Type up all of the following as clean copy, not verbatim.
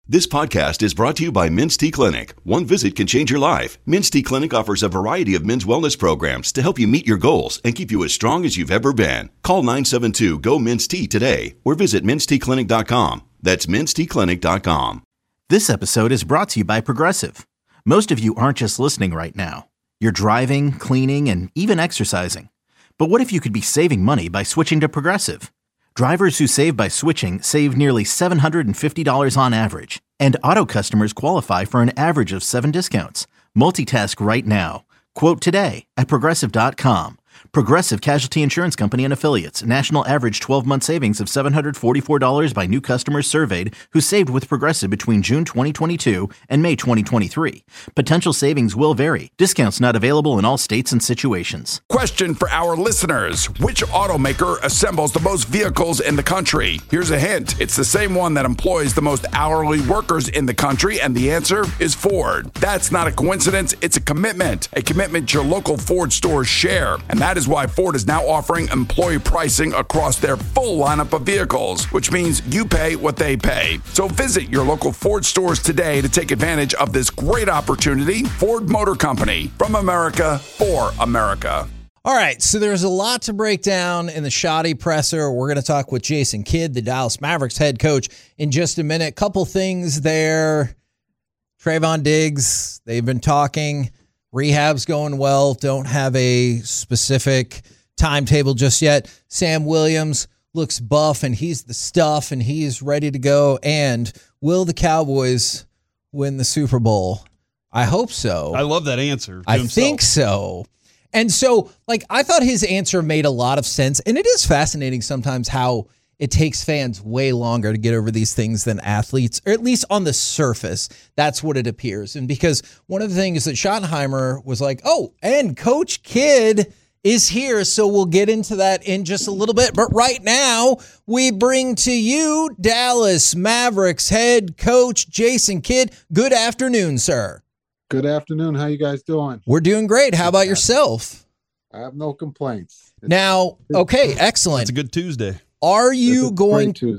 This podcast is brought to you by Men's T Clinic. One visit can change your life. Men's T Clinic offers a variety of men's wellness programs to help you meet your goals and keep you as strong as you've ever been. Call 972-GO-MEN'S-T today or visit menstclinic.com. That's menstclinic.com. This episode is brought to you by Progressive. Most of you aren't just listening right now. You're driving, cleaning, and even exercising. But what if you could be saving money by switching to Progressive? Drivers who save by switching save nearly $750 on average, and auto customers qualify for an average of 7 discounts. Multitask right now. Quote today at Progressive.com. Progressive Casualty Insurance Company and Affiliates. National average 12-month savings of $744 by new customers surveyed who saved with Progressive between June 2022 and May 2023. Potential savings will vary. Discounts not available in all states and situations. Question for our listeners. Which automaker assembles the most vehicles in the country? Here's a hint. It's the same one that employs the most hourly workers in the country, and the answer is Ford. That's not a coincidence. It's a commitment your local Ford stores share. And that is why Ford is now offering employee pricing across their full lineup of vehicles, which means you pay what they pay. So visit your local Ford stores today to take advantage of this great opportunity. Ford Motor Company, from America for America. All right, so there's a lot to break down in the Shoddy Presser. We're going to talk with Jason Kidd, the Dallas Mavericks head coach, in just a minute. Couple things there. Trayvon Diggs, they've been talking. Rehab's going well. Don't have a specific timetable just yet. Sam Williams looks buff, and he's the stuff, and he's ready to go. And will the Cowboys win the Super Bowl? I hope so. I love that answer. I think so. And so, I thought his answer made a lot of sense. And it is fascinating sometimes how it takes fans way longer to get over these things than athletes, or at least on the surface. That's what it appears. And because one of the things that Schottenheimer was like, oh, and Coach Kidd is here, so we'll get into that in just a little bit. But right now, we bring to you Dallas Mavericks head coach Jason Kidd. Good afternoon, sir. Good afternoon. How you guys doing? We're doing great. How about yourself? I have no complaints. Now, okay, excellent. It's a good Tuesday. Are you going to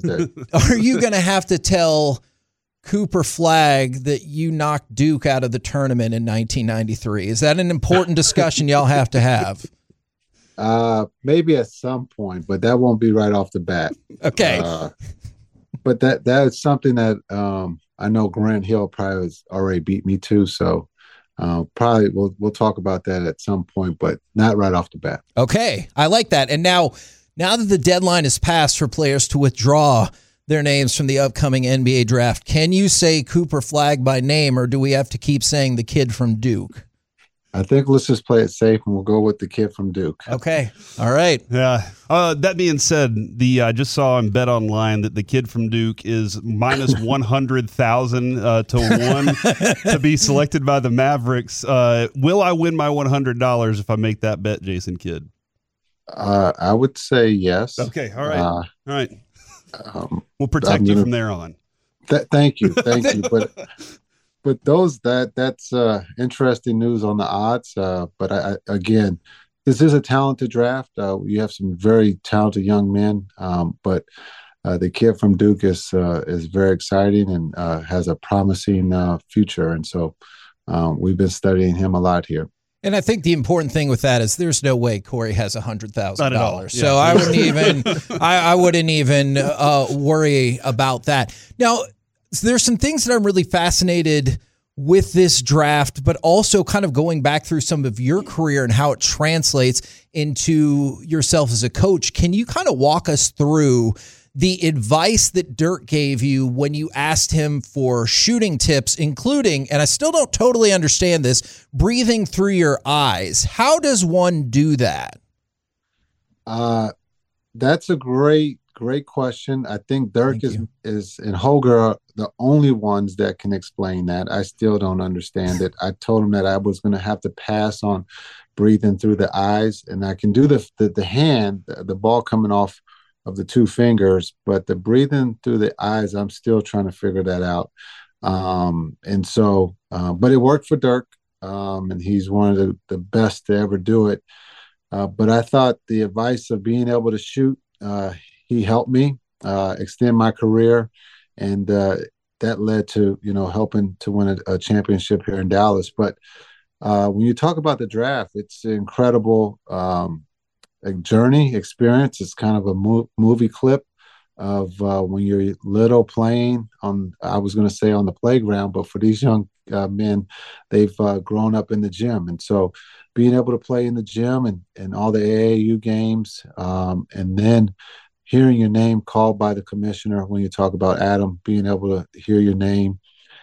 have to tell Cooper Flagg that you knocked Duke out of the tournament in 1993? Is that an important discussion y'all have to have? Maybe at some point, but that won't be right off the bat. Okay. But that is something that I know Grant Hill probably has already beat me to, so probably we'll talk about that at some point, but not right off the bat. Okay, I like that. And now that the deadline is passed for players to withdraw their names from the upcoming NBA draft, can you say Cooper Flagg by name, or do we have to keep saying the kid from Duke? I think let's just play it safe, and we'll go with the kid from Duke. Okay. All right. Yeah. That being said, I just saw on Bet Online that the kid from Duke is minus 100,000 to 1 to be selected by the Mavericks. Will I win my $100 if I make that bet, Jason Kidd? I would say yes. Okay. All right. All right. We'll protect you from there on. Thank you. But that's interesting news on the odds. But again, this is a talented draft. You have some very talented young men. But the kid from Duke is very exciting and has a promising future. And so we've been studying him a lot here. And I think the important thing with that is there's no way Corey has $100,000. Not at all. So I wouldn't even worry about that. Now, there's some things that I'm really fascinated with this draft, but also kind of going back through some of your career and how it translates into yourself as a coach. Can you kind of walk us through the advice that Dirk gave you when you asked him for shooting tips, including, and I still don't totally understand this, breathing through your eyes? How does one do that? That's a great question. I think Dirk is and Holger are the only ones that can explain that. I still don't understand it. I told him that I was going to have to pass on breathing through the eyes, and I can do the hand, the ball coming off of the two fingers, but the breathing through the eyes, I'm still trying to figure that out. And so, but it worked for Dirk, and he's one of the best to ever do it. But I thought the advice of being able to shoot, he helped me extend my career. And that led to, helping to win a championship here in Dallas. But when you talk about the draft, it's an incredible a journey experience. It's kind of a movie clip of when you're little playing on, I was going to say on the playground, but for these young men, they've grown up in the gym. And so being able to play in the gym and all the AAU games, and then hearing your name called by the commissioner when you talk about Adam, being able to hear your name.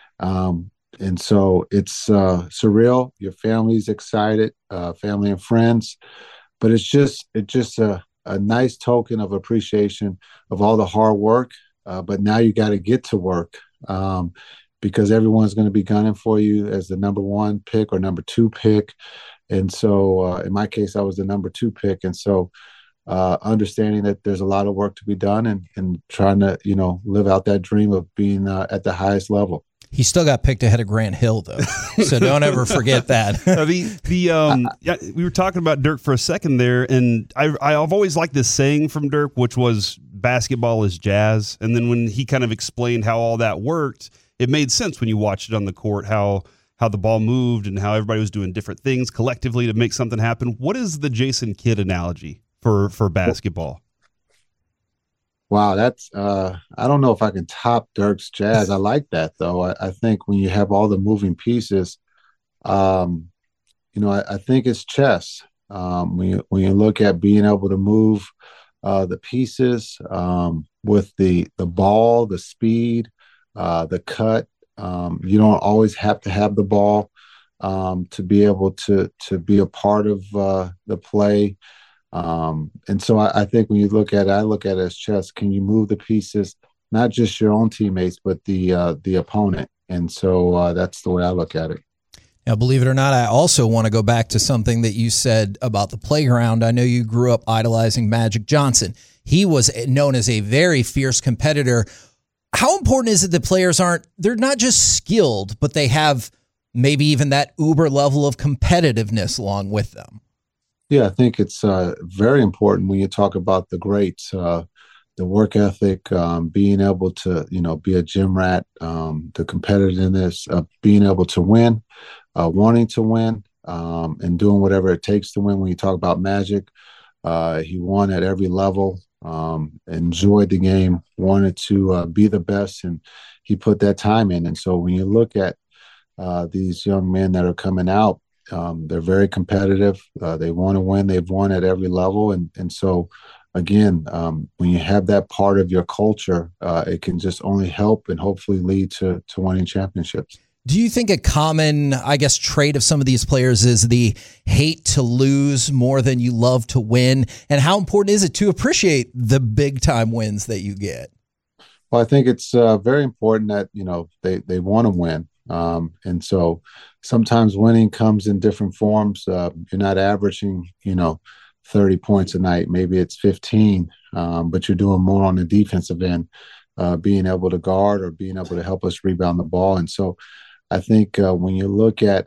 And so it's surreal. Your family's excited, family and friends, but it's just a nice token of appreciation of all the hard work. But now you got to get to work because everyone's going to be gunning for you as the number 1 pick or number 2 pick. And so in my case, I was the number 2 pick. And so understanding that there's a lot of work to be done and trying to, live out that dream of being at the highest level. He still got picked ahead of Grant Hill, though, so don't ever forget that. We were talking about Dirk for a second there, and I've always liked this saying from Dirk, which was basketball is jazz. And then when he kind of explained how all that worked, it made sense when you watched it on the court, how the ball moved and how everybody was doing different things collectively to make something happen. What is the Jason Kidd analogy for basketball? Wow, that's I don't know if I can top Dirk's jazz. I like that though. I think when you have all the moving pieces, I think it's chess. When you look at being able to move the pieces with the ball, the speed, the cut. You don't always have to have the ball to be able to be a part of the play. And so I think when you look at it, I look at it as chess. Can you move the pieces, not just your own teammates, but the opponent? And so that's the way I look at it. Now, believe it or not, I also want to go back to something that you said about the playground. I know you grew up idolizing Magic Johnson. He was known as a very fierce competitor. How important is it that players they're not just skilled, but they have maybe even that uber level of competitiveness along with them? Yeah, I think it's very important when you talk about the greats, the work ethic, being able to, be a gym rat, the competitiveness, being able to win, wanting to win, and doing whatever it takes to win. When you talk about Magic, he won at every level, enjoyed the game, wanted to be the best, and he put that time in. And so when you look at these young men that are coming out, they're very competitive. They want to win. They've won at every level. And so, again, when you have that part of your culture, it can just only help and hopefully lead to winning championships. Do you think a common, trait of some of these players is the hate to lose more than you love to win? And how important is it to appreciate the big time wins that you get? Well, I think it's very important that, they want to win. And so sometimes winning comes in different forms. You're not averaging, 30 points a night. Maybe it's 15, but you're doing more on the defensive end, being able to guard or being able to help us rebound the ball. And so I think when you look at,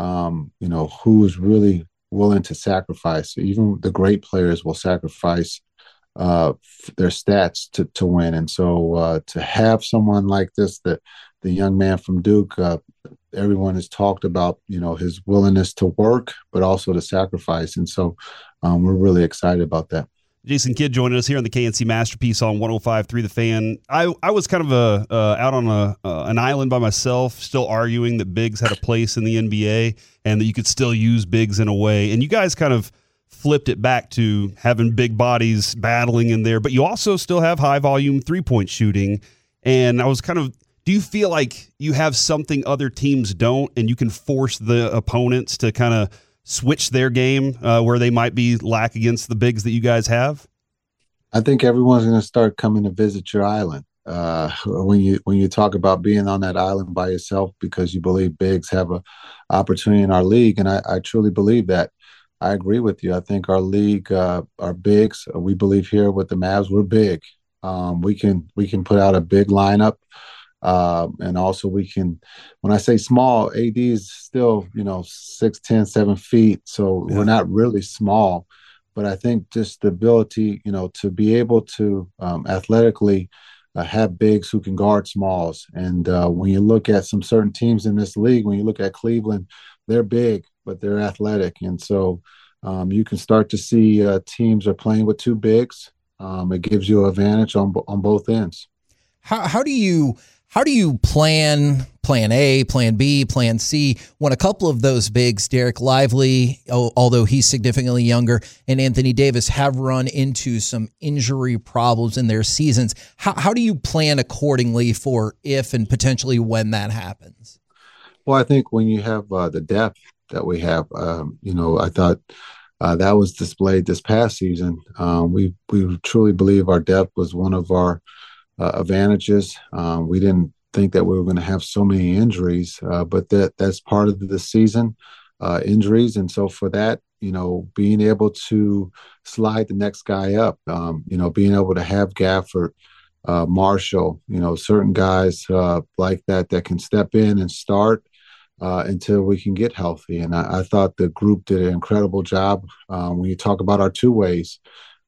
who is really willing to sacrifice, even the great players will sacrifice their stats to win. And so to have someone like this, the young man from Duke, everyone has talked about, his willingness to work, but also to sacrifice. And so we're really excited about that. Jason Kidd joining us here on the KNC Masterpiece on 105.3 The Fan. I was kind of out on an island by myself, still arguing that bigs had a place in the NBA and that you could still use bigs in a way. And you guys kind of flipped it back to having big bodies battling in there, but you also still have high volume 3-point shooting. And I was kind of, do you feel like you have something other teams don't and you can force the opponents to kind of switch their game where they might be lack against the bigs that you guys have? I think everyone's going to start coming to visit your island. When you talk about being on that island by yourself because you believe bigs have an opportunity in our league, and I truly believe that. I agree with you. I think our league, our bigs, we believe here with the Mavs, we're big. We can put out a big lineup. And also we can, when I say small, AD is still, 6'10", 7 feet. So We're not really small, but I think just the ability, to be able to athletically have bigs who can guard smalls. And when you look at some certain teams in this league, when you look at Cleveland, they're big, but they're athletic. And so you can start to see teams are playing with two bigs. It gives you an advantage on both ends. How do you plan A, plan B, plan C when a couple of those bigs, Derek Lively, although he's significantly younger, and Anthony Davis have run into some injury problems in their seasons? How do you plan accordingly for if and potentially when that happens? Well, I think when you have the depth that we have, I thought that was displayed this past season. We truly believe our depth was one of our advantages. We didn't think that we were going to have so many injuries, but that's part of the season, injuries. And so for that, being able to slide the next guy up, being able to have Gafford, Marshall, certain guys like that can step in and start until we can get healthy. And I thought the group did an incredible job. When you talk about our two ways,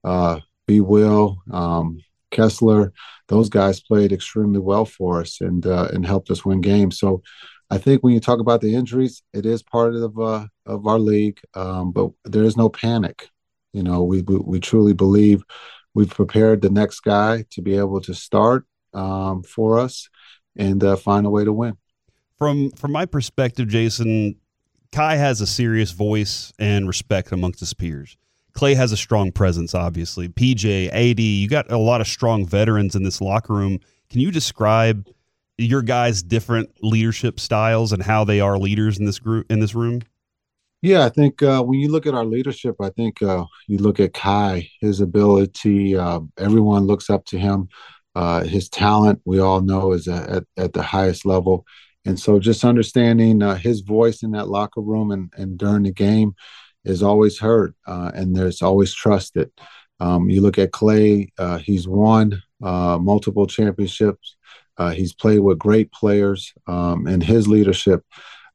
B. Will, Kessler, those guys played extremely well for us and helped us win games. So I think when you talk about the injuries, it is part of our league, but there is no panic. We truly believe we've prepared the next guy to be able to start for us and find a way to win. From my perspective, Jason, Kai has a serious voice and respect amongst his peers. Klay has a strong presence, obviously. PJ, AD, you got a lot of strong veterans in this locker room. Can you describe your guys' different leadership styles and how they are leaders in this room? Yeah, I think when you look at our leadership, I think you look at Kai, his ability. Everyone looks up to him. His talent, we all know, is at the highest level. And so just understanding his voice in that locker room and during the game is always heard, and there's always trusted. You look at Klay, he's won multiple championships. He's played with great players, and his leadership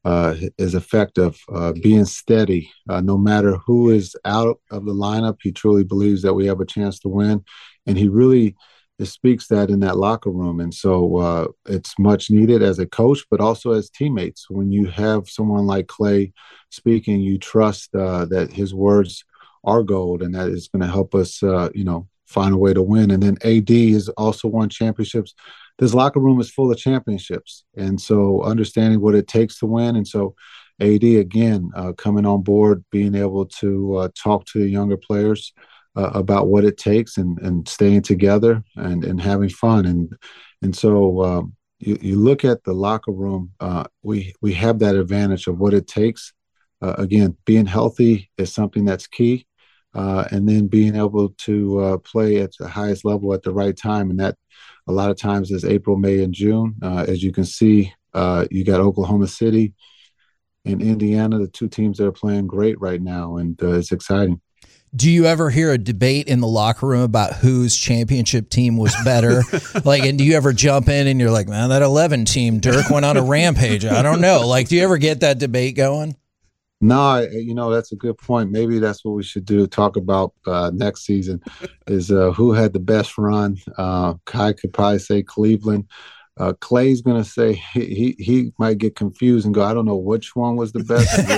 is effective, being steady. No matter who is out of the lineup, he truly believes that we have a chance to win, and he really speaks that in that locker room. And so it's much needed as a coach, but also as teammates. When you have someone like Klay speaking, you trust that his words are gold and that is going to help us, find a way to win. And then AD has also won championships. This locker room is full of championships. And so understanding what it takes to win. And so AD, again, coming on board, being able to talk to the younger players about what it takes and staying together and having fun. And so you look at the locker room, we have that advantage of what it takes. Again, being healthy is something that's key. And then being able to play at the highest level at the right time. And that a lot of times is April, May, and June. As you can see, you got Oklahoma City and Indiana, the two teams that are playing great right now. And it's exciting. Do you ever hear a debate in the locker room about whose championship team was better? And do you ever jump in and you're like, man, that 11 team, Dirk went on a rampage. I don't know. Do you ever get that debate going? No, that's a good point. Maybe that's what we should do. Talk about next season is who had the best run. Kai could probably say Cleveland. Klay's going to say he might get confused and go, I don't know which one was the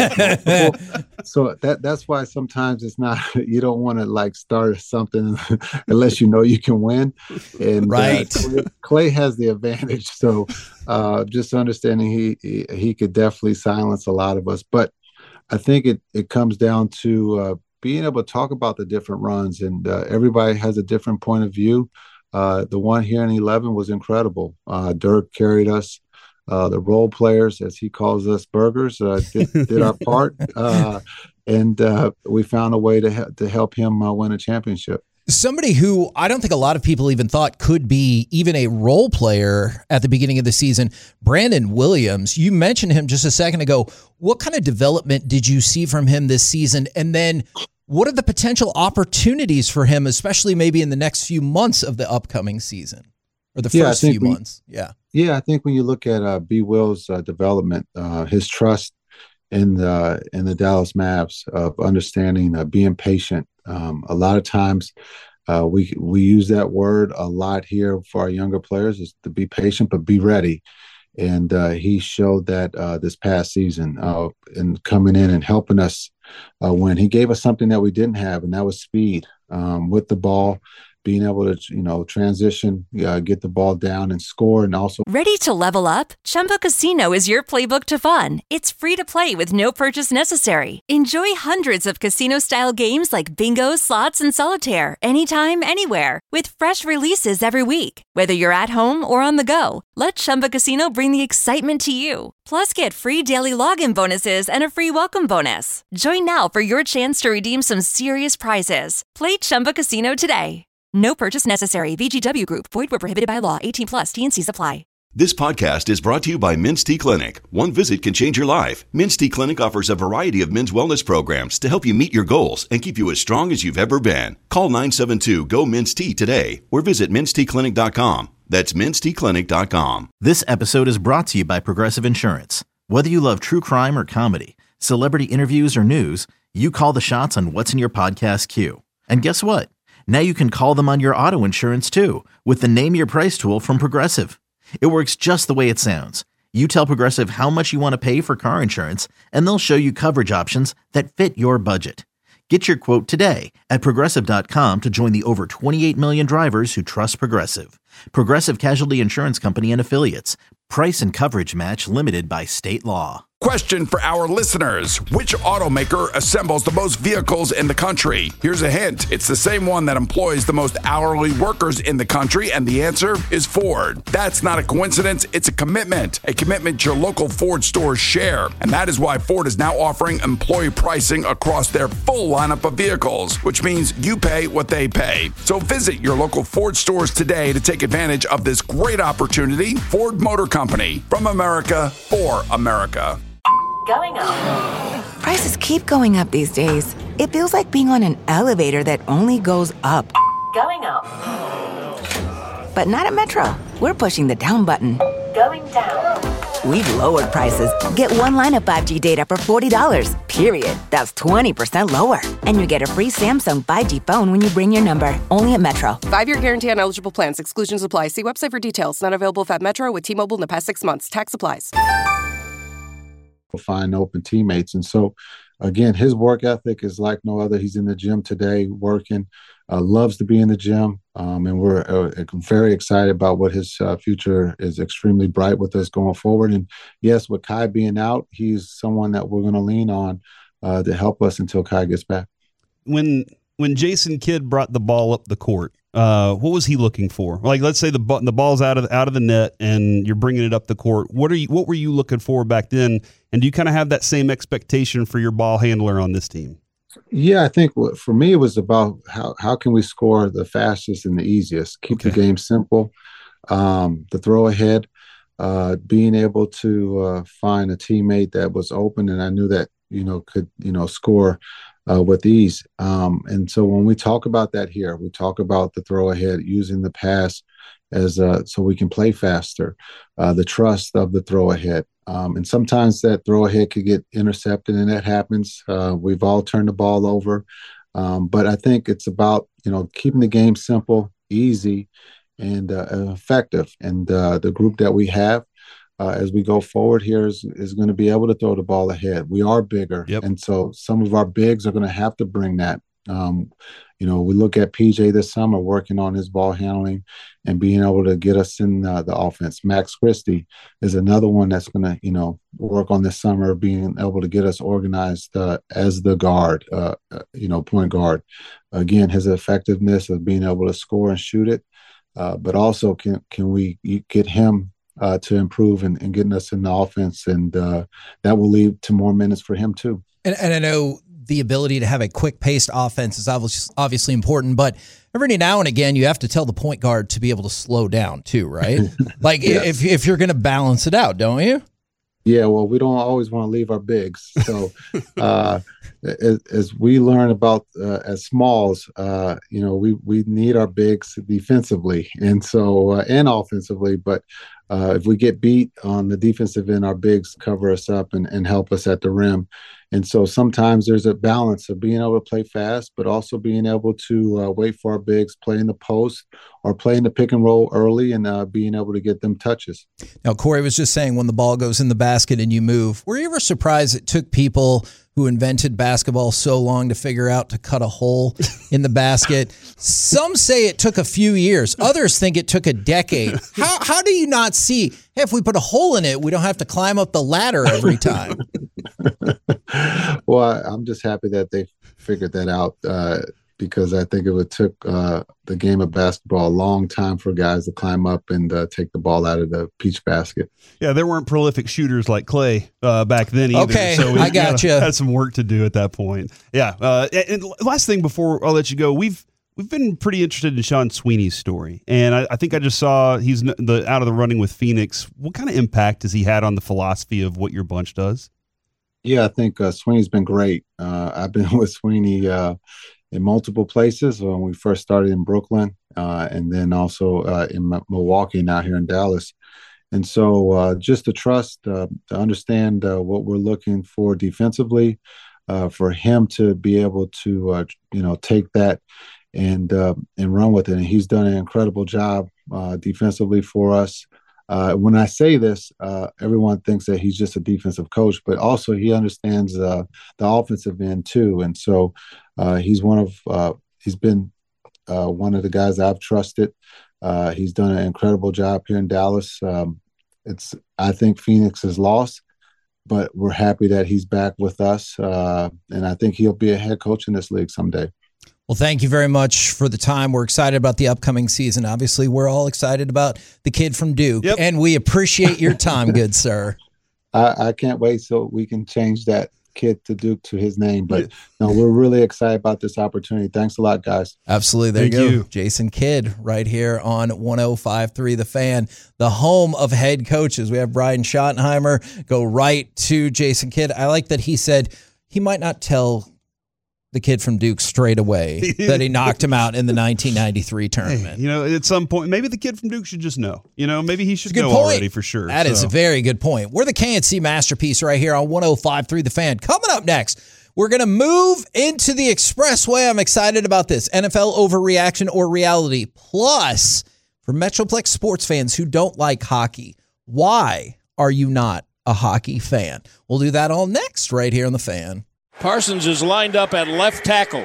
best. So that's why sometimes it's not, you don't want to start something unless you can win. And right. Klay has the advantage. So just understanding he could definitely silence a lot of us. But I think it comes down to being able to talk about the different runs, and everybody has a different point of view. The one here in 11 was incredible. Dirk carried us. The role players, as he calls us, burgers, did our part, and we found a way to help him win a championship. Somebody who I don't think a lot of people even thought could be even a role player at the beginning of the season, Brandon Williams. You mentioned him just a second ago. What kind of development did you see from him this season? And then what are the potential opportunities for him, especially maybe in the next few months of the upcoming season or the first few months? Yeah, I think when you look at B. Will's development, his trust in the Dallas Mavs of understanding, being patient. A lot of times We use that word a lot here for our younger players, is to be patient but be ready. And he showed that this past season in coming in and helping us when he gave us something that we didn't have, and that was speed with the ball, being able to, transition, get the ball down and score, and also. Ready to level up? Chumba Casino is your playbook to fun. It's free to play with no purchase necessary. Enjoy hundreds of casino-style games like bingo, slots, and solitaire anytime, anywhere, with fresh releases every week. Whether you're at home or on the go, let Chumba Casino bring the excitement to you. Plus, get free daily login bonuses and a free welcome bonus. Join now for your chance to redeem some serious prizes. Play Chumba Casino today. No purchase necessary. VGW Group. Void where prohibited by law. 18+. T&Cs apply. This podcast is brought to you by Mints Tea Clinic. One visit can change your life. Mints Tea Clinic offers a variety of men's wellness programs to help you meet your goals and keep you as strong as you've ever been. Call 972-GO-MINTS-T today or visit MintsTeaClinic.com. That's MintsTeaClinic.com. This episode is brought to you by Progressive Insurance. Whether you love true crime or comedy, celebrity interviews or news, you call the shots on what's in your podcast queue. And guess what? Now you can call them on your auto insurance too with the Name Your Price tool from Progressive. It works just the way it sounds. You tell Progressive how much you want to pay for car insurance, and they'll show you coverage options that fit your budget. Get your quote today at Progressive.com to join the over 28 million drivers who trust Progressive. Progressive Casualty Insurance Company and Affiliates. Price and coverage match limited by state law. Question for our listeners. Which automaker assembles the most vehicles in the country? Here's a hint. It's the same one that employs the most hourly workers in the country, and the answer is Ford. That's not a coincidence. It's a commitment your local Ford stores share. And that is why Ford is now offering employee pricing across their full lineup of vehicles, which means you pay what they pay. So visit your local Ford stores today to take advantage of this great opportunity. Ford Motor Company, from America for America. Going up. Prices keep going up these days. It feels like being on an elevator that only goes up. Going up. But not at Metro. We're pushing the down button. Going down. We've lowered prices. Get one line of 5G data for $40, period. That's 20% lower. And you get a free Samsung 5G phone when you bring your number. Only at Metro. 5-year guarantee on eligible plans. Exclusions apply. See website for details. Not available at Metro with T-Mobile in the past 6 months. Tax applies. Find open teammates. And so, again, his work ethic is like no other. He's in the gym today working, loves to be in the gym. And we're very excited about what his future is. Extremely bright with us going forward. And yes, with Kai being out, he's someone that we're going to lean on to help us until Kai gets back. When Jason Kidd brought the ball up the court, what was he looking for? Like, let's say the ball's out of the net and you're bringing it up the court. What were you looking for back then? And do you kind of have that same expectation for your ball handler on this team? Yeah, I think for me it was about how can we score the fastest and the easiest. Keep the game simple. The throw ahead, being able to find a teammate that was open, and I knew that could score with ease. And so when we talk about that here, we talk about the throw ahead, using the pass as so we can play faster, the trust of the throw ahead. And sometimes that throw ahead could get intercepted, and that happens. We've all turned the ball over. But I think it's about, keeping the game simple, easy, and effective. And the group that we have as we go forward here is going to be able to throw the ball ahead. We are bigger. Yep. And so some of our bigs are going to have to bring that. We look at PJ this summer working on his ball handling and being able to get us in the offense. Max Christie is another one that's going to, work on this summer, being able to get us organized as the guard, point guard. Again, his effectiveness of being able to score and shoot it, but also can we get him to improve and getting us in the offense, and that will lead to more minutes for him too. And I know the ability to have a quick-paced offense is obviously important, but every now and again you have to tell the point guard to be able to slow down too, right? Like yes. if you're going to balance it out, don't you? Yeah, well, we don't always want to leave our bigs. So as we learn about as smalls, we need our bigs defensively and so and offensively, but if we get beat on the defensive end, our bigs cover us up and help us at the rim. And so sometimes there's a balance of being able to play fast, but also being able to wait for our bigs, play in the post or play in the pick and roll early and being able to get them touches. Now, Corey was just saying when the ball goes in the basket and you move, were you ever surprised it took people who invented basketball so long to figure out to cut a hole in the basket? Some say it took a few years. Others think it took a decade. How do you not see, hey, if we put a hole in it, we don't have to climb up the ladder every time? Well, I'm just happy that they figured that out because I think it took the game of basketball a long time for guys to climb up and take the ball out of the peach basket. Yeah, there weren't prolific shooters like Clay back then either. Okay, so I got you. Had some work to do at that point. Yeah, and last thing before I'll let you go, we've been pretty interested in Sean Sweeney's story, and I think I just saw he's out of the running with Phoenix. What kind of impact has he had on the philosophy of what your bunch does? Yeah, I think Sweeney's been great. I've been with Sweeney in multiple places when we first started in Brooklyn and then also in Milwaukee, now here in Dallas. And so just the trust to understand what we're looking for defensively, for him to be able to, take that and run with it. And he's done an incredible job defensively for us. When I say this, everyone thinks that he's just a defensive coach, but also he understands the offensive end too. And so he's been one of the guys I've trusted. He's done an incredible job here in Dallas. I think Phoenix is lost, but we're happy that he's back with us. And I think he'll be a head coach in this league someday. Well, thank you very much for the time. We're excited about the upcoming season. Obviously, we're all excited about the kid from Duke, and we appreciate your time, good sir. I can't wait so we can change that kid to Duke to his name. But no, we're really excited about this opportunity. Thanks a lot, guys. Absolutely. There you go. Jason Kidd right here on 105.3 The Fan, the home of head coaches. We have Brian Schottenheimer. Go right to Jason Kidd. I like that he said he might not tell the kid from Duke straight away that he knocked him out in the 1993 tournament. Hey, at some point, maybe the kid from Duke should just know. Maybe he should know already for sure. That is a very good point. We're the KNC Masterpiece right here on 105.3 The Fan. Coming up next, we're going to move into the Expressway. I'm excited about this. NFL overreaction or reality. Plus, for Metroplex sports fans who don't like hockey, why are you not a hockey fan? We'll do that all next right here on The Fan. Parsons is lined up at left tackle.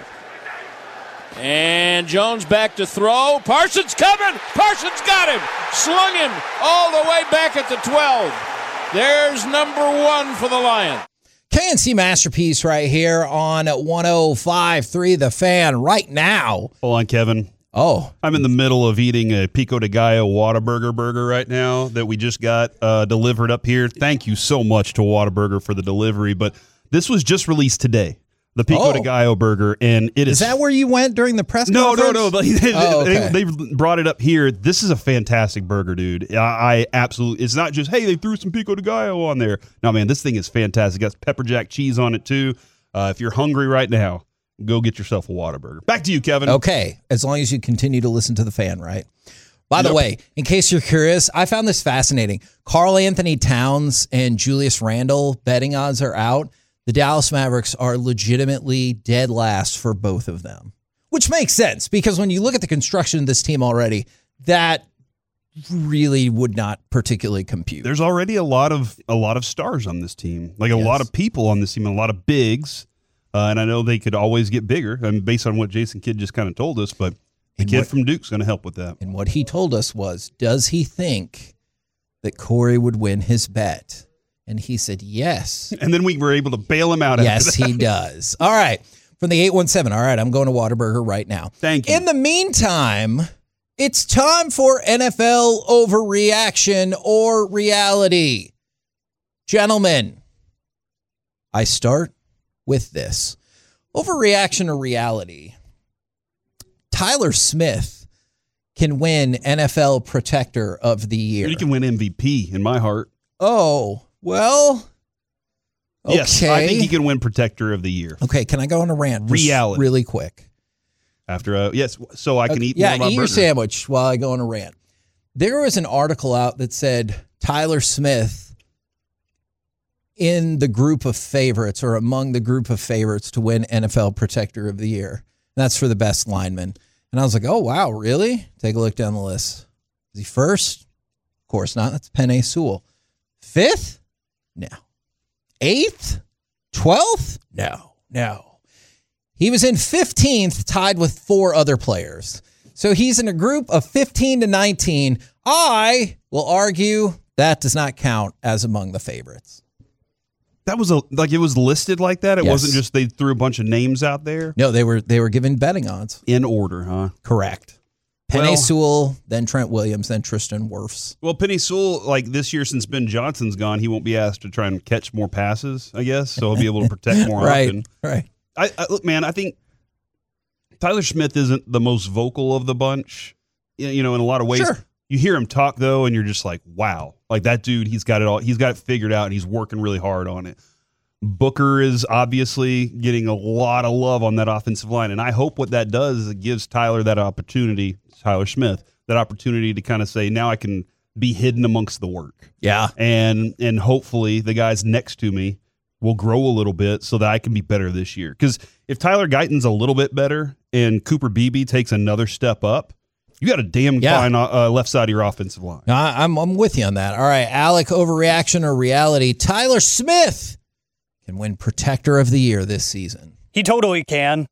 And Jones back to throw. Parsons coming. Parsons got him. Slung him all the way back at the 12. There's number 1 for the Lions. KNC Masterpiece right here on 105.3 The Fan right now. Hold on, Kevin. Oh. I'm in the middle of eating a Pico de Gallo Whataburger burger right now that we just got delivered up here. Thank you so much to Whataburger for the delivery, but this was just released today, the Pico de Gallo burger, and it is... Is that where you went during the press conference? No. They brought it up here. This is a fantastic burger, dude. I absolutely... It's not just, hey, they threw some Pico de Gallo on there. No, man, this thing is fantastic. It got pepper jack cheese on it, too. If you're hungry right now, go get yourself a Whataburger. Back to you, Kevin. Okay, as long as you continue to listen to The Fan, right? By the way, in case you're curious, I found this fascinating. Karl Anthony Towns and Julius Randle betting odds are out. The Dallas Mavericks are legitimately dead last for both of them, which makes sense because when you look at the construction of this team already, that really would not particularly compute. There's already a lot of stars on this team, like a lot of people on this team, a lot of bigs, and I know they could always get bigger. I mean, based on what Jason Kidd just kind of told us, but the kid from Duke's going to help with that. And what he told us was, does he think that Corey would win his bet? And he said, yes. And then we were able to bail him out. Yes, he does. All right. From the 817. All right, I'm going to Whataburger right now. Thank you. In the meantime, it's time for NFL overreaction or reality. Gentlemen, I start with this. Overreaction or reality. Tyler Smith can win NFL Protector of the Year. He can win MVP in my heart. Oh, well, okay. Yes, I think he can win Protector of the Year. Okay, can I go on a rant? Reality. Really quick. After, yes, so I can eat more of my eat your burger. sandwich while I go on a rant. There was an article out that said Tyler Smith in the group of favorites or among the group of favorites to win NFL Protector of the Year. That's for the best lineman. And I was like, oh, wow, really? Take a look down the list. Is he first? Of course not. That's Penei Sewell. 5th? No. 8th? 12th? No. He was in 15th, tied with 4 other players. So he's in a group of 15 to 19. I will argue that does not count as among the favorites. That was it was listed like that? It Yes. wasn't just they threw a bunch of names out there? No, they were given betting odds. In order, huh? Correct. Penei Sewell, then Trent Williams, then Tristan Wirfs. Well, Penei Sewell, like this year since Ben Johnson's gone, he won't be asked to try and catch more passes, I guess. So he'll be able to protect more often. Right. I look, man, I think Tyler Smith isn't the most vocal of the bunch, you know, in a lot of ways. Sure. You hear him talk, though, and you're just like, wow. Like, that dude, he's got it all. He's got it figured out, and he's working really hard on it. Booker is obviously getting a lot of love on that offensive line, and I hope what that does is it gives Tyler that opportunity, Tyler Smith, that opportunity to kind of say, now I can be hidden amongst the work. Yeah. And hopefully the guys next to me will grow a little bit so that I can be better this year. Because if Tyler Guyton's a little bit better and Cooper Beebe takes another step up, you got a damn fine left side of your offensive line. No, I'm with you on that. All right, Alec, overreaction or reality? Tyler Smith can win Protector of the Year this season. He totally can.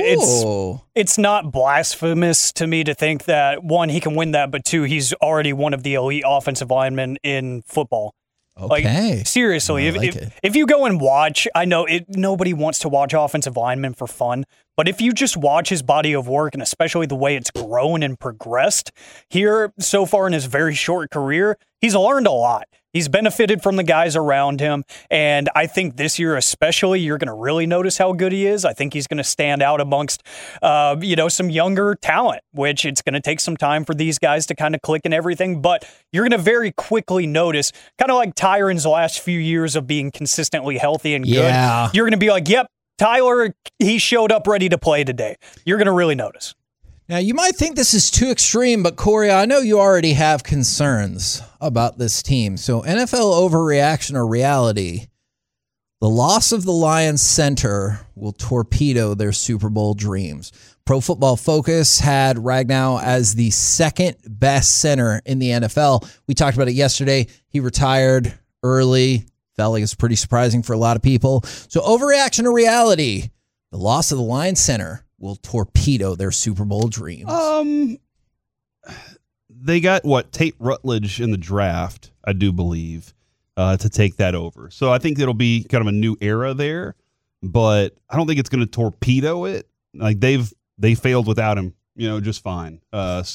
It's not blasphemous to me to think that, 1, he can win that, but 2, he's already one of the elite offensive linemen in football. Okay. Like, seriously, if you go and watch, I know nobody wants to watch offensive linemen for fun, but if you just watch his body of work, and especially the way it's grown and progressed here so far in his very short career, he's learned a lot. He's benefited from the guys around him, and I think this year especially, you're going to really notice how good he is. I think he's going to stand out amongst, some younger talent, which it's going to take some time for these guys to kind of click and everything, but you're going to very quickly notice, kind of like Tyron's last few years of being consistently healthy and good. Yeah. You're going to be like, yep, Tyler, he showed up ready to play today. You're going to really notice. Now, you might think this is too extreme, but Corey, I know you already have concerns about this team. So NFL overreaction or reality, the loss of the Lions center will torpedo their Super Bowl dreams. Pro Football Focus had Ragnow as the second best center in the NFL. We talked about it yesterday. He retired early. Felt like it's pretty surprising for a lot of people. So overreaction or reality, the loss of the Lions center will torpedo their Super Bowl dreams. They got Tate Rutledge in the draft, I do believe, to take that over. So I think it'll be kind of a new era there, but I don't think it's going to torpedo it. Like they failed without him, just fine. With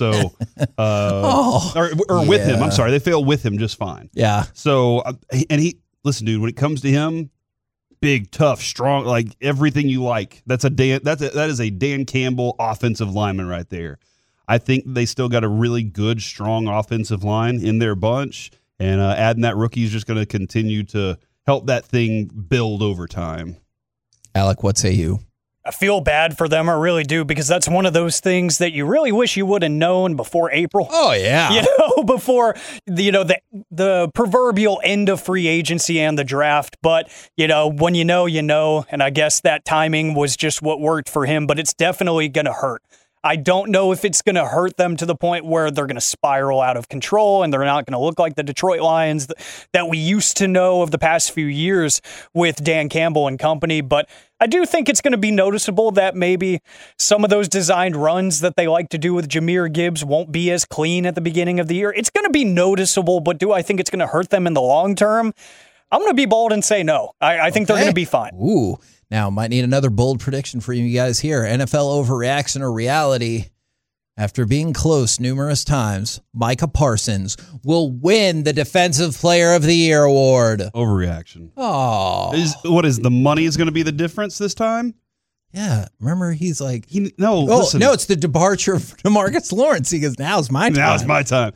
him. I'm sorry, they failed with him just fine. Yeah. So listen, dude, when it comes to him, big, tough, strong, like everything you like. That is a Dan Campbell offensive lineman right there. I think they still got a really good, strong offensive line in their bunch, and adding that rookie is just going to continue to help that thing build over time. Alec, what say you? I feel bad for them, I really do, because that's one of those things that you really wish you would have known before April. Oh, yeah. Before, the proverbial end of free agency and the draft. But, when you know, and I guess that timing was just what worked for him, but it's definitely going to hurt. I don't know if it's going to hurt them to the point where they're going to spiral out of control and they're not going to look like the Detroit Lions that we used to know of the past few years with Dan Campbell and company. But I do think it's going to be noticeable that maybe some of those designed runs that they like to do with Jahmyr Gibbs won't be as clean at the beginning of the year. It's going to be noticeable, but do I think it's going to hurt them in the long term? I'm going to be bold and say no. I think they're going to be fine. Ooh. Now, might need another bold prediction for you guys here. NFL overreaction or reality. After being close numerous times, Micah Parsons will win the Defensive Player of the Year award. Overreaction. Oh. Is the money is going to be the difference this time? Yeah. Remember, he's like... listen. No, it's the departure of DeMarcus Lawrence. He goes, now's my time. Now's my time.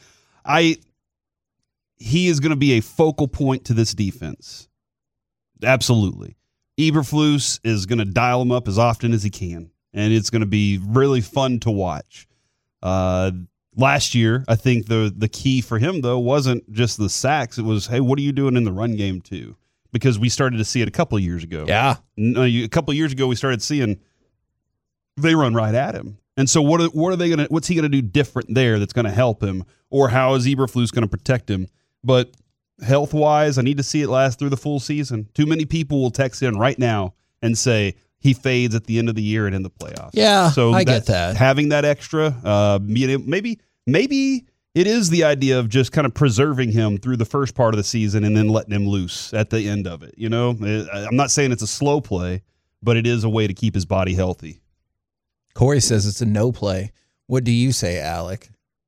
He is going to be a focal point to this defense. Absolutely. Eberflus is going to dial him up as often as he can, and it's going to be really fun to watch. last year, I think the key for him, though, wasn't just the sacks. It was, hey, what are you doing in the run game, too? Because we started to see it a couple of years ago. Yeah. A couple of years ago, we started seeing they run right at him. And so what's he going to do different there that's going to help him? Or how is Eberflus going to protect him? But health-wise, I need to see it last through the full season. Too many people will text in right now and say he fades at the end of the year and in the playoffs. Yeah, so I get that. Having that extra, maybe it is the idea of just kind of preserving him through the first part of the season and then letting him loose at the end of it. You know, I'm not saying it's a slow play, but it is a way to keep his body healthy. Corey says it's a no play. What do you say, Alec?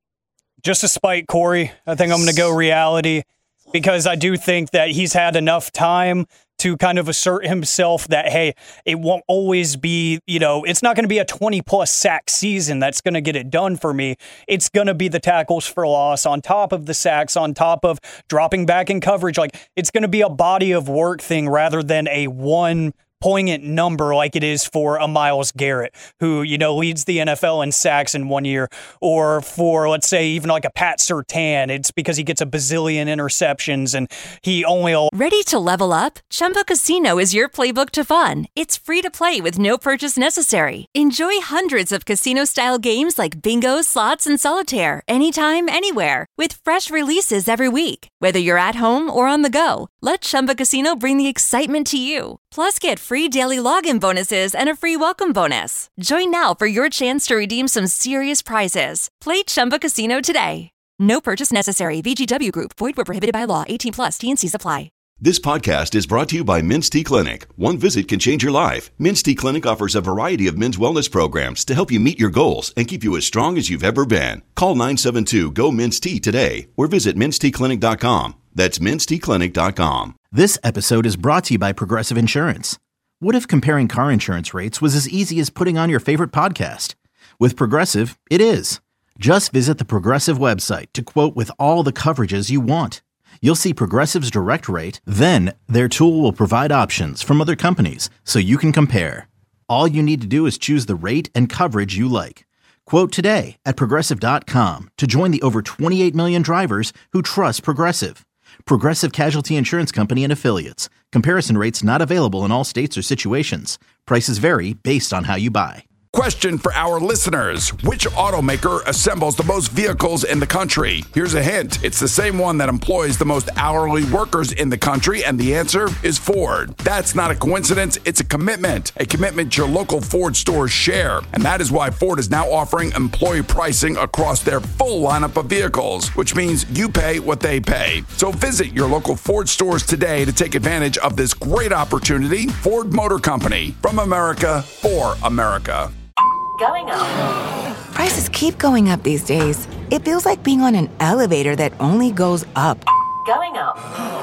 Just to spite Corey, I think I'm going to go reality because I do think that he's had enough time to kind of assert himself that, hey, it won't always be, it's not going to be a 20-plus sack season that's going to get it done for me. It's going to be the tackles for loss on top of the sacks, on top of dropping back in coverage. Like, it's going to be a body of work thing rather than a one poignant number like it is for a Myles Garrett, who, leads the NFL in sacks in 1 year, or for, let's say, even like a Pat Surtain. It's because he gets a bazillion interceptions and he only... Ready to level up? Chumba Casino is your playbook to fun. It's free to play with no purchase necessary. Enjoy hundreds of casino-style games like bingo, slots, and solitaire anytime, anywhere, with fresh releases every week. Whether you're at home or on the go, let Chumba Casino bring the excitement to you. Plus, get free daily login bonuses and a free welcome bonus. Join now for your chance to redeem some serious prizes. Play Chumba Casino today. No purchase necessary. VGW Group. Void where prohibited by law. 18+. T&Cs apply. This podcast is brought to you by Minty Clinic. One visit can change your life. Minty Clinic offers a variety of men's wellness programs to help you meet your goals and keep you as strong as you've ever been. Call 972-GO-MINTY today or visit mintyclinic.com. That's mintyclinic.com. This episode is brought to you by Progressive Insurance. What if comparing car insurance rates was as easy as putting on your favorite podcast? With Progressive, it is. Just visit the Progressive website to quote with all the coverages you want. You'll see Progressive's direct rate, then their tool will provide options from other companies so you can compare. All you need to do is choose the rate and coverage you like. Quote today at Progressive.com to join the over 28 million drivers who trust Progressive. Progressive Casualty Insurance Company and Affiliates. Comparison rates not available in all states or situations. Prices vary based on how you buy. Question for our listeners. Which automaker assembles the most vehicles in the country? Here's a hint. It's the same one that employs the most hourly workers in the country, and the answer is Ford. That's not a coincidence. It's a commitment your local Ford stores share. And that is why Ford is now offering employee pricing across their full lineup of vehicles, which means you pay what they pay. So visit your local Ford stores today to take advantage of this great opportunity. Ford Motor Company, from America, for America. Going up. Prices keep going up these days. It feels like being on an elevator that only goes up. Going up.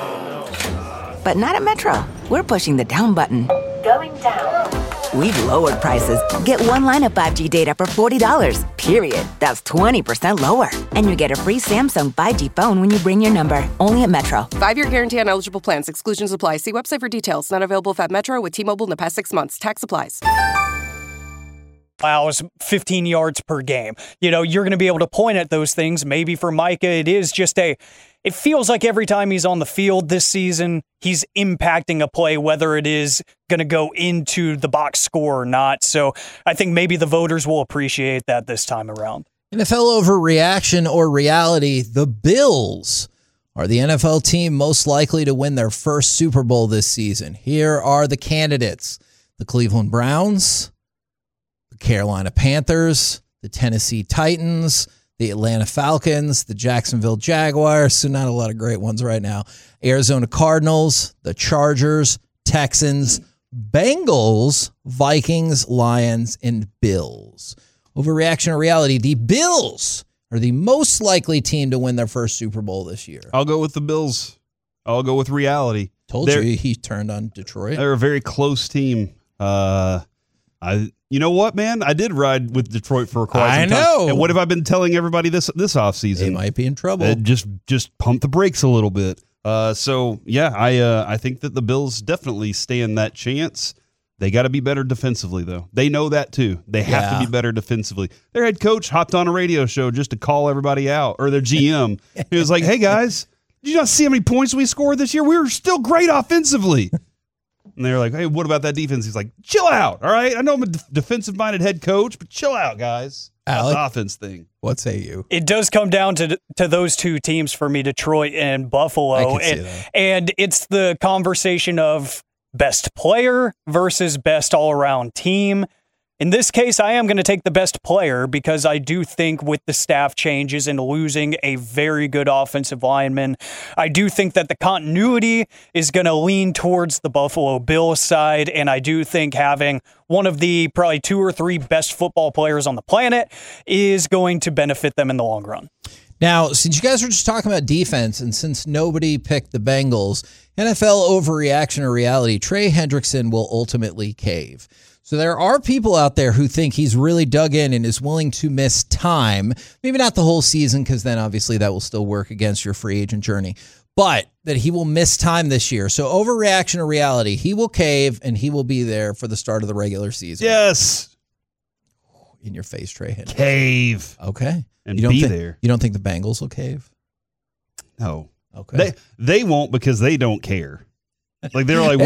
But not at Metro. We're pushing the down button. Going down. We've lowered prices. Get one line of 5G data for $40, period. That's 20% lower. And you get a free Samsung 5G phone when you bring your number. Only at Metro. 5-year guarantee on eligible plans. Exclusions apply. See website for details. Not available at Metro with T-Mobile in the past 6 months. Tax applies. Allows 15 yards per game. You're going to be able to point at those things. Maybe for Micah, it is just it feels like every time he's on the field this season, he's impacting a play, whether it is going to go into the box score or not. So I think maybe the voters will appreciate that this time around. NFL overreaction or reality, the Bills are the NFL team most likely to win their first Super Bowl this season. Here are the candidates: the Cleveland Browns, the Carolina Panthers, the Tennessee Titans, the Atlanta Falcons, the Jacksonville Jaguars, so not a lot of great ones right now, Arizona Cardinals, the Chargers, Texans, Bengals, Vikings, Lions, and Bills. Overreaction or reality, the Bills are the most likely team to win their first Super Bowl this year. I'll go with the Bills. I'll go with reality. Told you he turned on Detroit. They're a very close team. You know what, man? I did ride with Detroit for quite some time. I know. And what have I been telling everybody this offseason? They might be in trouble. Just pump the brakes a little bit. I think that the Bills definitely stand that chance. They got to be better defensively, though. They know that, too. They have to be better defensively. Their head coach hopped on a radio show just to call everybody out, or their GM. He was like, hey, guys, did you not see how many points we scored this year? We were still great offensively. And they were like, hey, what about that defense? He's like, chill out, all right? I know I'm a defensive-minded head coach, but chill out, guys. Alec, that's the offense thing. What say you? It does come down to those two teams for me, Detroit and Buffalo. I can see that. And it's the conversation of best player versus best all-around team. In this case, I am going to take the best player because I do think with the staff changes and losing a very good offensive lineman, I do think that the continuity is going to lean towards the Buffalo Bills side, and I do think having one of the probably 2 or 3 best football players on the planet is going to benefit them in the long run. Now, since you guys were just talking about defense, and since nobody picked the Bengals, NFL overreaction or reality, Trey Hendrickson will ultimately cave. So there are people out there who think he's really dug in and is willing to miss time. Maybe not the whole season, because then obviously that will still work against your free agent journey. But that he will miss time this year. So overreaction or reality, he will cave and he will be there for the start of the regular season. Yes. In your face, Trey Hendrickson. Cave. Okay. And be there. You don't think the Bengals will cave? No. Okay. They won't because they don't care. Like they're like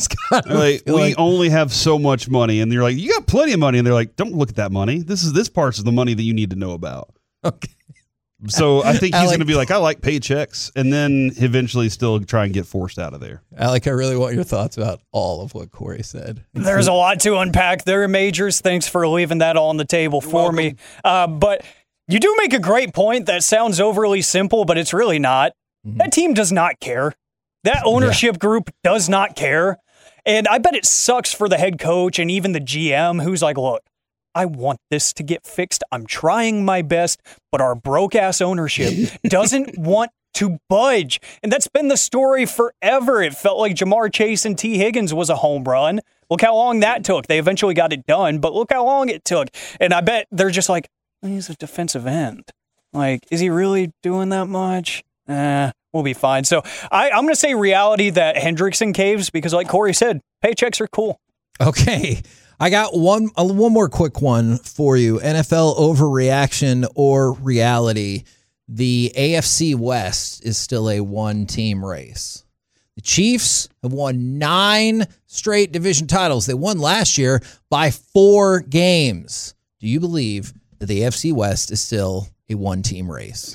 we only have so much money, and they're like, you got plenty of money, and they're like, don't look at that money. This part's of the money that you need to know about. Okay. So I think he's going to be like, I like paychecks, and then eventually still try and get forced out of there. Alec, I really want your thoughts about all of what Corey said. There's a lot to unpack there, Majors. Thanks for leaving that all on the table for me. But you do make a great point that sounds overly simple, but it's really not. Mm-hmm. That team does not care. That ownership group does not care. And I bet it sucks for the head coach and even the GM who's like, look, I want this to get fixed. I'm trying my best, but our broke-ass ownership doesn't want to budge. And that's been the story forever. It felt like Jamar Chase and T. Higgins was a home run. Look how long that took. They eventually got it done, but look how long it took. And I bet they're just like, he's a defensive end. Like, is he really doing that much? We'll be fine. So I'm going to say reality that Hendrickson caves because, like Corey said, paychecks are cool. Okay. I got one more quick one for you. NFL overreaction or reality. The AFC West is still a one-team race. The Chiefs have won 9 straight division titles. They won last year by 4 games. Do you believe that the AFC West is still a one-team race?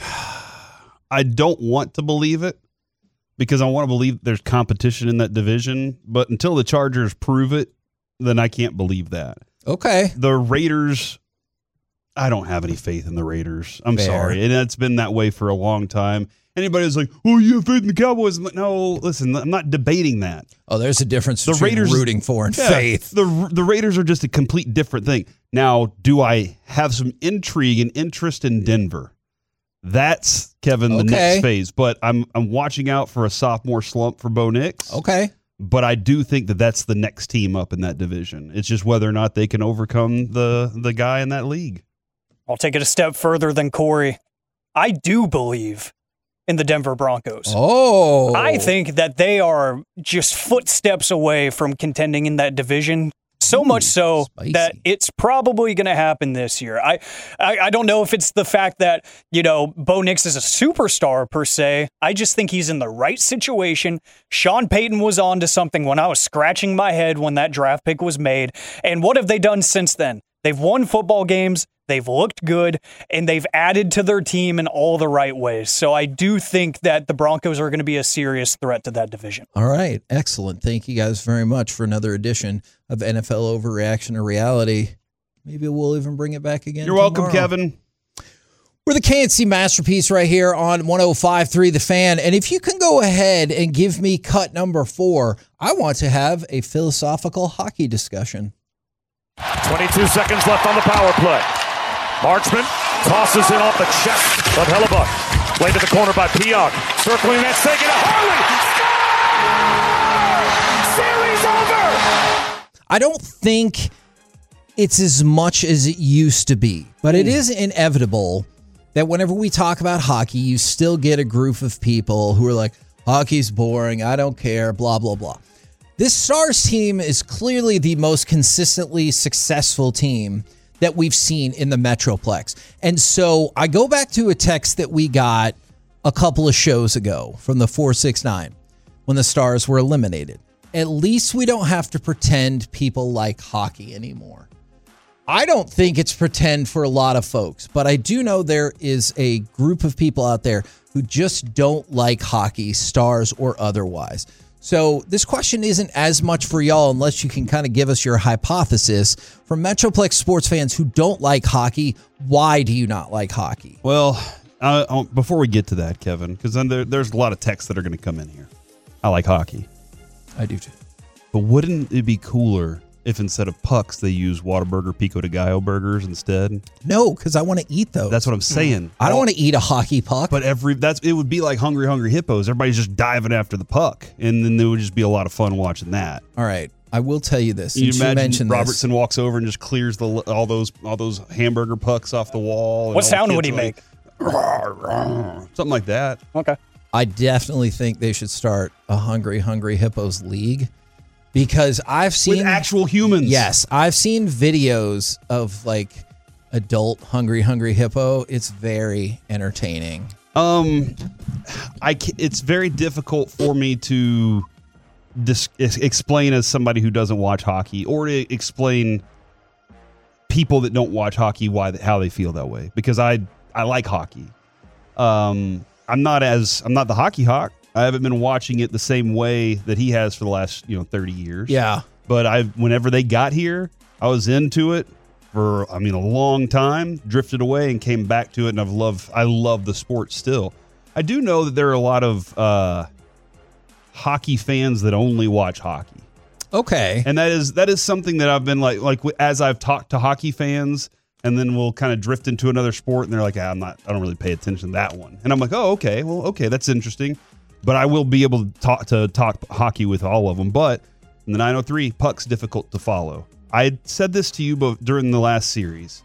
I don't want to believe it because I want to believe there's competition in that division. But until the Chargers prove it, then I can't believe that. Okay. The Raiders, I don't have any faith in the Raiders. I'm sorry. And it's been that way for a long time. Anybody who's like, oh, you have faith in the Cowboys? I'm like, no, listen, I'm not debating that. Oh, there's a difference between rooting for and faith. The Raiders are just a complete different thing. Now, do I have some intrigue and interest in Denver? That's, Kevin, the next phase. But I'm watching out for a sophomore slump for Bo Nix. Okay. But I do think that that's the next team up in that division. It's just whether or not they can overcome the guy in that league. I'll take it a step further than Corey. I do believe in the Denver Broncos. Oh. I think that they are just footsteps away from contending in that division. So much so spicy. that it's probably going to happen this year. I don't know if it's the fact that, Bo Nix is a superstar per se. I just think he's in the right situation. Sean Payton was on to something when I was scratching my head when that draft pick was made. And what have they done since then? They've won football games, they've looked good, and they've added to their team in all the right ways. So I do think that the Broncos are going to be a serious threat to that division. All right. Excellent. Thank you guys very much for another edition of NFL Overreaction to Reality. Maybe we'll even bring it back again. You're welcome, Kevin. We're the KNC Masterpiece right here on 105.3 The Fan. And if you can go ahead and give me cut number 4, I want to have a philosophical hockey discussion. 22 seconds left on the power play. Marchman tosses it off the chest of Hellebuck. Played to the corner by Pionk. Circling that, taking it. Harley! Series over! I don't think it's as much as it used to be, but it is inevitable that whenever we talk about hockey, you still get a group of people who are like, hockey's boring, I don't care, blah, blah, blah. This Stars team is clearly the most consistently successful team that we've seen in the Metroplex. And so I go back to a text that we got a couple of shows ago from the 469 when the Stars were eliminated. At least we don't have to pretend people like hockey anymore. I don't think it's pretend for a lot of folks, but I do know there is a group of people out there who just don't like hockey, Stars or otherwise. So this question isn't as much for y'all unless you can kind of give us your hypothesis. For Metroplex sports fans who don't like hockey, why do you not like hockey? Well, before we get to that, Kevin, because then there's a lot of texts that are going to come in here. I like hockey. I do too. But wouldn't it be cooler if instead of pucks, they use Whataburger Pico de Gallo burgers instead? No, because I want to eat those. That's what I'm saying. I don't want to eat a hockey puck. But it would be like Hungry Hippos. Everybody's just diving after the puck, and then there would just be a lot of fun watching that. All right, I will tell you this. You imagine mentioned Robertson walks over and just clears all those hamburger pucks off the wall. What sound would he make? Something like that. Okay. I definitely think they should start a Hungry Hippos league. Because I've seen... With actual humans. Yes. I've seen videos of like adult Hungry Hippo. It's very entertaining. It's very difficult for me to explain as somebody who doesn't watch hockey, or to explain people that don't watch hockey how they feel that way. Because I like hockey. I'm not the hockey hawk. I haven't been watching it the same way that he has for the last 30 years. Yeah. But whenever they got here, I was into it for a long time, drifted away and came back to it, and I love the sport still. I do know that there are a lot of hockey fans that only watch hockey. Okay. And that is something that I've been like as I've talked to hockey fans, and then we'll kind of drift into another sport, and they're like, I don't really pay attention to that one. And I'm like, oh, okay, that's interesting. But I will be able to talk hockey with all of them. But in the 903, puck's difficult to follow. I said this to you during the last series.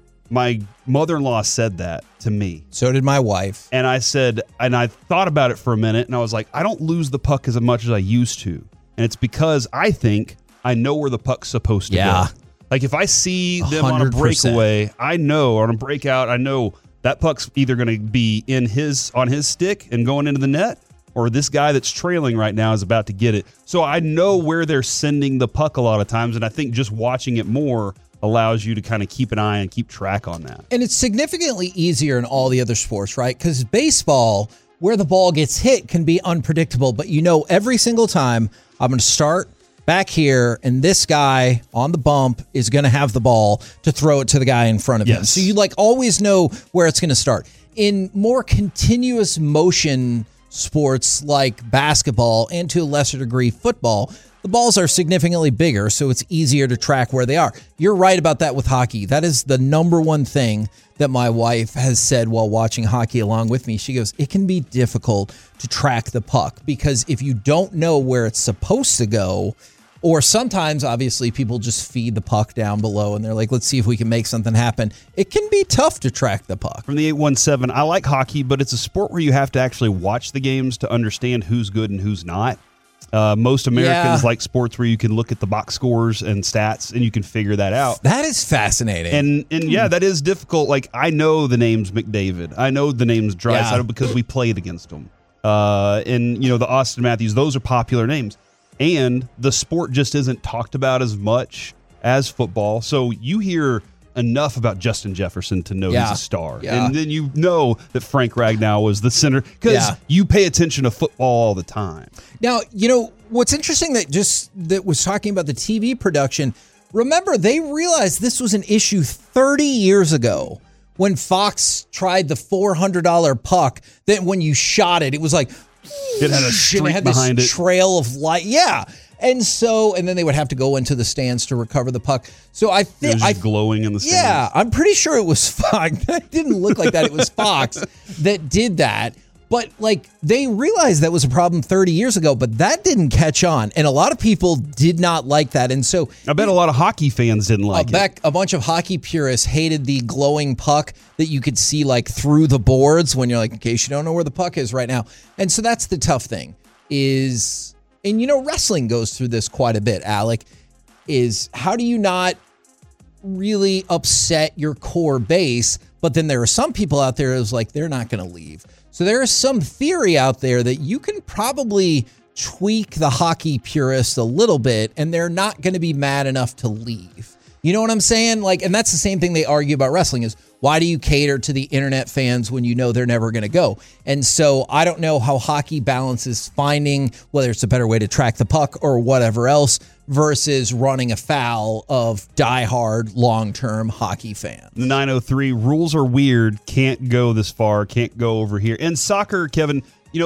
My mother-in-law said that to me. So did my wife. And I thought about it for a minute, and I was like, I don't lose the puck as much as I used to. And it's because I think I know where the puck's supposed to go. Like if I see them 100%. On a breakaway, on a breakout, I know that puck's either going to be on his stick and going into the net, or this guy that's trailing right now is about to get it. So I know where they're sending the puck a lot of times, and I think just watching it more allows you to kind of keep an eye and keep track on that. And it's significantly easier in all the other sports, right? Because baseball, where the ball gets hit can be unpredictable, but every single time I'm going to start back here, and this guy on the bump is going to have the ball to throw it to the guy in front of him. So you always know where it's going to start. In more continuous motion sports like basketball and to a lesser degree football, the balls are significantly bigger, so it's easier to track where they are. You're right about that with hockey. That is the number one thing that my wife has said while watching hockey along with me. She goes, it can be difficult to track the puck because if you don't know where it's supposed to go, or sometimes, obviously, people just feed the puck down below and they're like, let's see if we can make something happen. It can be tough to track the puck. From the 817, I like hockey, but it's a sport where you have to actually watch the games to understand who's good and who's not. Most Americans like sports where you can look at the box scores and stats and you can figure that out. That is fascinating. And yeah, that is difficult. Like, I know the names McDavid. I know the names Draisaitl because we played against them. And, the Austin Matthews, those are popular names. And the sport just isn't talked about as much as football. So you hear enough about Justin Jefferson to know he's a star. And then you know that Frank Ragnow was the center because you pay attention to football all the time. Now, what's interesting that was talking about the TV production, remember, they realized this was an issue 30 years ago when Fox tried the $400 puck, that when you shot it, it was like... It had a streak behind it. Trail of light. Yeah. And then they would have to go into the stands to recover the puck. So I think... It was just glowing in the stands. Yeah. I'm pretty sure it was Fox. It didn't look like that. It was Fox that did that. But, they realized that was a problem 30 years ago, but that didn't catch on. And a lot of people did not like that. And so... I bet a lot of hockey fans didn't like it. A bunch of hockey purists hated the glowing puck that you could see, through the boards when you're in case you don't know where the puck is right now. And so that's the tough thing, is and wrestling goes through this quite a bit, Alec, is how do you not really upset your core base? But then there are some people out there who's like, they're not going to leave. So there is some theory out there that you can probably tweak the hockey purists a little bit and they're not going to be mad enough to leave. You know what I'm saying? Like, and that's the same thing they argue about wrestling is why do you cater to the internet fans when you know they're never going to go? And so I don't know how hockey balances finding whether it's a better way to track the puck or whatever else versus running afoul of diehard long-term hockey fans. 903, rules are weird, can't go this far, can't go over here. And soccer, Kevin,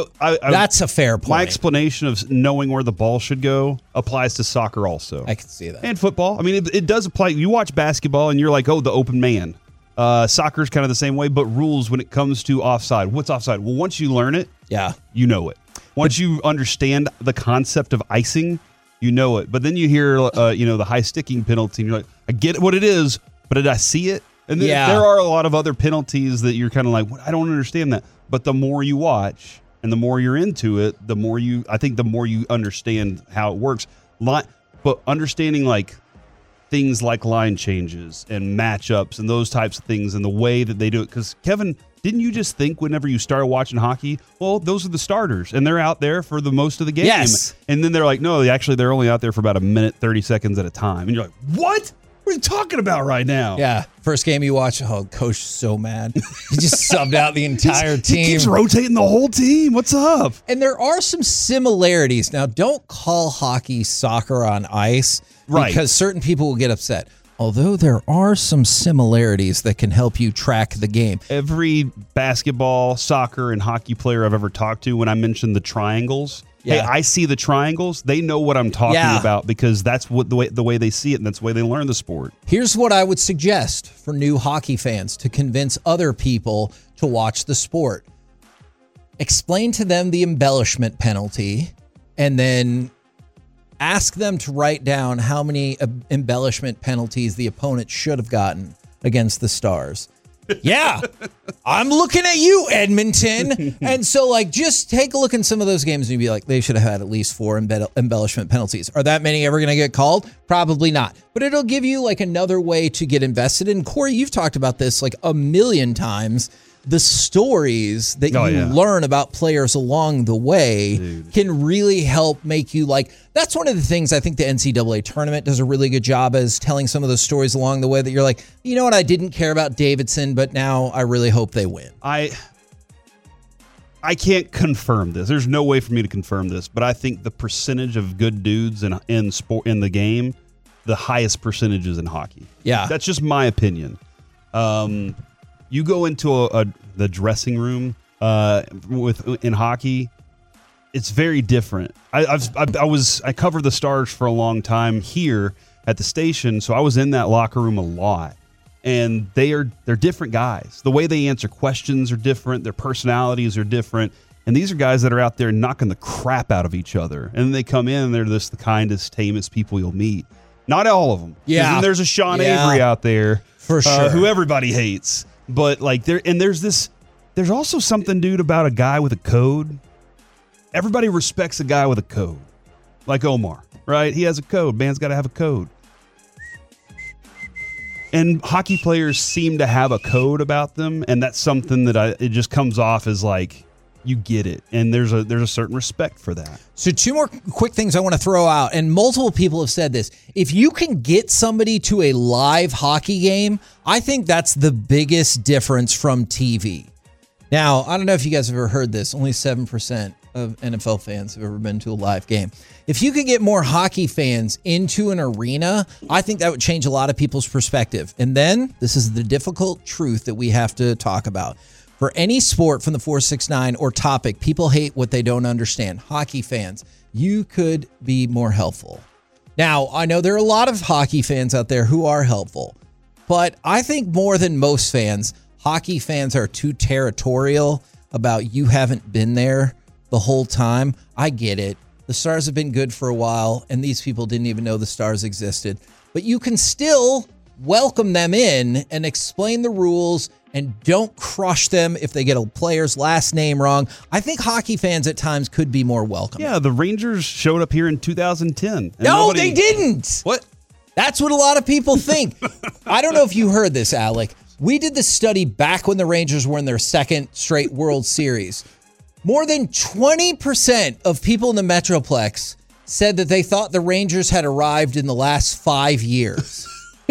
that's a fair point. My explanation of knowing where the ball should go applies to soccer also. I can see that. And football. I mean, it does apply. You watch basketball and you're like, oh, the open man. Soccer's kind of the same way, but rules when it comes to offside. What's offside? Well, once you learn it, you know it. Once you understand the concept of icing, you know it. But then you hear, the high sticking penalty, and you're like, I get what it is, but did I see it? And then there are a lot of other penalties that you're kind of like, I don't understand that. But the more you watch and the more you're into it, the more you understand how it works. But understanding like things like line changes and matchups and those types of things and the way that they do it. Because Kevin, didn't you just think whenever you started watching hockey, well, those are the starters and they're out there for the most of the game. Yes. And then they're like, no, actually they're only out there for about a minute, 30 seconds at a time. And you're like, what? What are you talking about right now? Yeah. First game you watch, coach is so mad. He just subbed out the entire team. He keeps rotating the whole team. What's up? And there are some similarities. Now, don't call hockey soccer on ice. Right. Because certain people will get upset. Although there are some similarities that can help you track the game. Every basketball, soccer, and hockey player I've ever talked to, when I mentioned the triangles, hey, I see the triangles, they know what I'm talking about because that's what the way they see it, and that's the way they learn the sport. Here's what I would suggest for new hockey fans to convince other people to watch the sport. Explain to them the embellishment penalty, and then ask them to write down how many embellishment penalties the opponent should have gotten against the Stars. Yeah, I'm looking at you, Edmonton. And so, just take a look in some of those games and you'd be like, they should have had at least 4 embellishment penalties. Are that many ever going to get called? Probably not. But it'll give you, another way to get invested. And, Corey, you've talked about this, a million times. The stories that you learn about players along the way can really help make you that's one of the things I think the NCAA tournament does a really good job as telling some of those stories along the way that you're like, you know what, I didn't care about Davidson, but now I really hope they win. I can't confirm this. There's no way for me to confirm this, but I think the percentage of good dudes in sport in the game, the highest percentages in hockey. Yeah. That's just my opinion. You go into the dressing room in hockey, it's very different. I covered the Stars for a long time here at the station, so I was in that locker room a lot. And they're different guys. The way they answer questions are different. Their personalities are different. And these are guys that are out there knocking the crap out of each other. And then they come in and they're just the kindest, tamest people you'll meet. Not all of them. Yeah. Then there's a Sean Avery out there for sure, who everybody hates. But there's also something, dude, about a guy with a code. Everybody respects a guy with a code, like Omar, right? He has a code. Man's got to have a code. And hockey players seem to have a code about them, and that's something that it just comes off as you get it, and there's a certain respect for that. So 2 more quick things I want to throw out, and multiple people have said this. If you can get somebody to a live hockey game, I think that's the biggest difference from TV. Now, I don't know if you guys have ever heard this. Only 7% of NFL fans have ever been to a live game. If you could get more hockey fans into an arena, I think that would change a lot of people's perspective. And then, this is the difficult truth that we have to talk about. For any sport from the 469 or topic, people hate what they don't understand. Hockey fans, you could be more helpful. Now, I know there are a lot of hockey fans out there who are helpful, but I think more than most fans, hockey fans are too territorial about you haven't been there the whole time. I get it. The Stars have been good for a while, and these people didn't even know the Stars existed. But you can still welcome them in and explain the rules and don't crush them if they get a player's last name wrong. I think hockey fans at times could be more welcome. Yeah, the Rangers showed up here in 2010. No, they didn't. What? That's what a lot of people think. I don't know if you heard this, Alec. We did this study back when the Rangers were in their second straight World Series. More than 20% of people in the Metroplex said that they thought the Rangers had arrived in the last 5 years.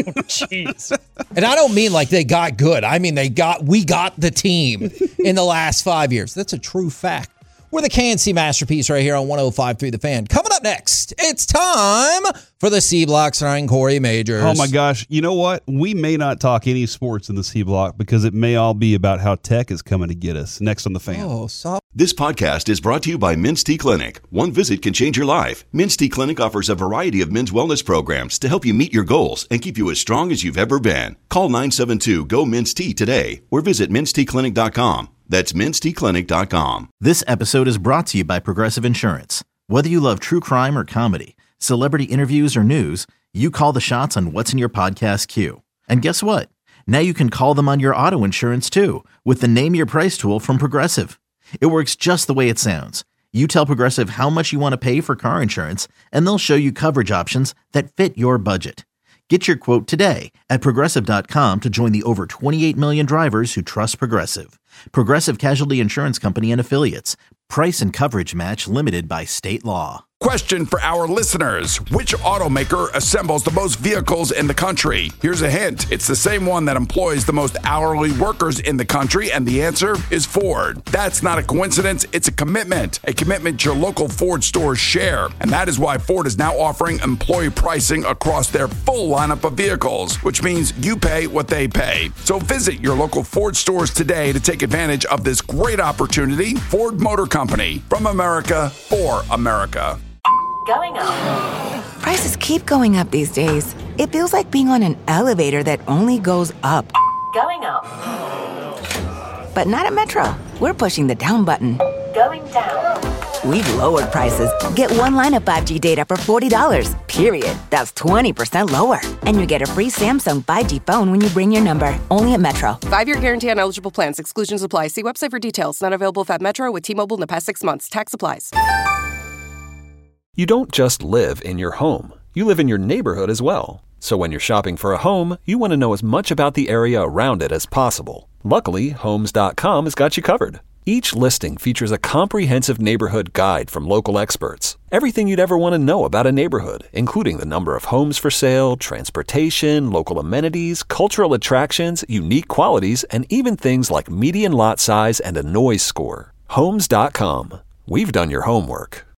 Jeez. And I don't mean like they got good. I mean we got the team in the last 5 years. That's a true fact. We're the KNC Masterpiece right here on 105.3 The Fan. Coming up next, it's time for the C Block starring Corey Majors. Oh my gosh. You know what? We may not talk any sports in the C Block because it may all be about how tech is coming to get us. Next on The Fan. Oh, stop. This podcast is brought to you by Minstead Clinic. One visit can change your life. Minstead Clinic offers a variety of men's wellness programs to help you meet your goals and keep you as strong as you've ever been. Call 972-GO-MINSTEA today or visit minsteadclinic.com. That's minsteadclinic.com. This episode is brought to you by Progressive Insurance. Whether you love true crime or comedy, celebrity interviews or news, you call the shots on what's in your podcast queue. And guess what? Now you can call them on your auto insurance too with the Name Your Price tool from Progressive. It works just the way it sounds. You tell Progressive how much you want to pay for car insurance, and they'll show you coverage options that fit your budget. Get your quote today at Progressive.com to join the over 28 million drivers who trust Progressive. Progressive Casualty Insurance Company and Affiliates. Price and coverage match limited by state law. Question for our listeners. Which automaker assembles the most vehicles in the country? Here's a hint. It's the same one that employs the most hourly workers in the country, and the answer is Ford. That's not a coincidence. It's a commitment your local Ford stores share. And that is why Ford is now offering employee pricing across their full lineup of vehicles, which means you pay what they pay. So visit your local Ford stores today to take advantage of this great opportunity. Ford Motor Company, from America for America. Going up. Prices keep going up these days. It feels like being on an elevator that only goes up. Going up. But not at Metro. We're pushing the down button. Going down. We've lowered prices. Get one line of 5G data for $40, period. That's 20% lower. And you get a free Samsung 5G phone when you bring your number. Only at Metro. 5-year guarantee on eligible plans. Exclusions apply. See website for details. Not available at Metro with T-Mobile in the past 6 months. Tax applies. You don't just live in your home. You live in your neighborhood as well. So when you're shopping for a home, you want to know as much about the area around it as possible. Luckily, Homes.com has got you covered. Each listing features a comprehensive neighborhood guide from local experts. Everything you'd ever want to know about a neighborhood, including the number of homes for sale, transportation, local amenities, cultural attractions, unique qualities, and even things like median lot size and a noise score. Homes.com. We've done your homework.